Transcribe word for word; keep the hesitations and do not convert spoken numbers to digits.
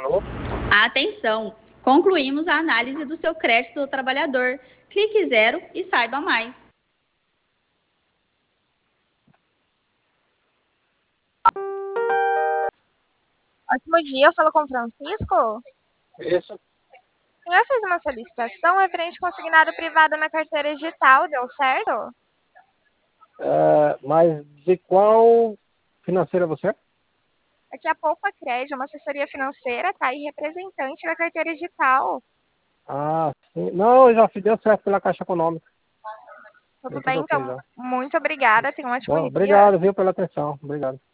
Alô? Atenção! Concluímos a análise do seu crédito do trabalhador. Clique zero e saiba mais. Ótimo dia, eu falo com o Francisco. Isso. O senhor fez uma solicitação referente consignado privado na carteira digital, deu certo? É, mas de qual financeira você é? Aqui a Poupa Crédito, uma assessoria financeira, tá aí representante da carteira digital. Ah, sim. Não, eu já fiz deu certo pela Caixa Econômica. Tudo Deu bem, tudo ok então, já. muito obrigada, tenha um ótimo Bom, dia. obrigado, viu, pela atenção. Obrigado.